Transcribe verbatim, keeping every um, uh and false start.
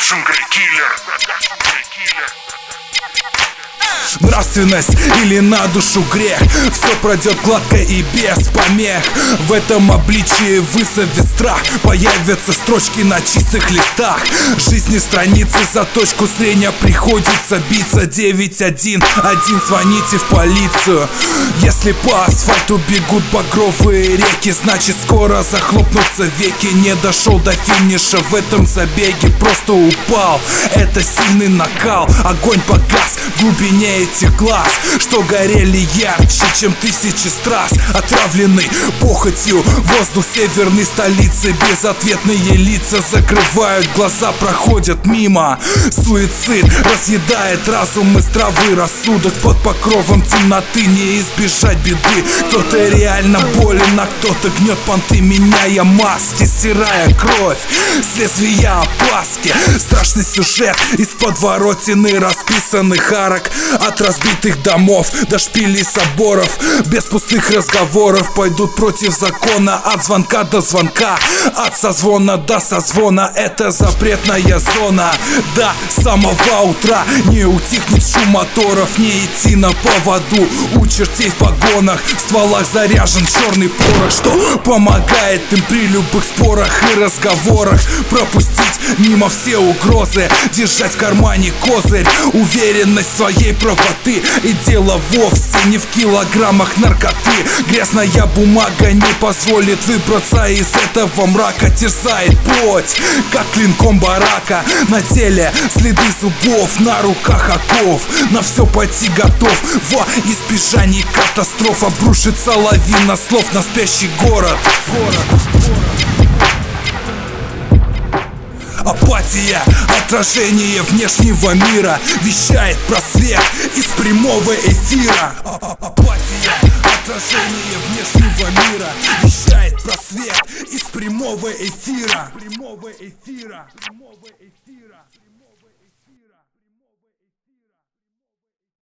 Production Great Killer. Нравственность или на душу грех, все пройдет гладко и без помех. В этом обличии вызовет страх, появятся строчки на чистых листах. Жизни страницы за точку зрения приходится биться. Девять один один, звоните в полицию. Если по асфальту бегут багровые реки, значит скоро захлопнутся веки. Не дошел до финиша в этом забеге, просто упал. Это сильный накал, огонь погас в глубине этих глаз, что горели ярче, чем тысячи страз. Отравленный похотью воздух северной столицы, безответные лица закрывают глаза, проходят мимо. Суицид разъедает разум и здравый рассудок. Под покровом темноты не избежать беды. Кто-то реально болен, а кто-то гнет понты, меняя маски, стирая кровь с лезвия опаски. Страшный сюжет из подворотины расписанных арок, от разбитых домов до шпилей соборов. Без пустых разговоров пойдут против закона. От звонка до звонка, от созвона до созвона. Это запретная зона. До самого утра не утихнет шум моторов, не идти на поводу у чертей в погонах. В стволах заряжен черный порох, что помогает им при любых спорах и разговорах пропустить мимо все угрозы, держать в кармане козырь, уверенность своей правоты. И дело вовсе не в килограммах наркоты. Грязная бумага не позволит выбраться из этого мрака. Терзает плоть, как клинком барака. На теле следы зубов, на руках оков. На все пойти готов во избежание катастроф. Обрушится лавина слов на спящий город. Апатия, отражение внешнего мира, вещает просвет из прямого эфира. Апатия, отражение внешнего мира, вещает просвет из прямого эфира. Прямого эфира. Прямого эфира.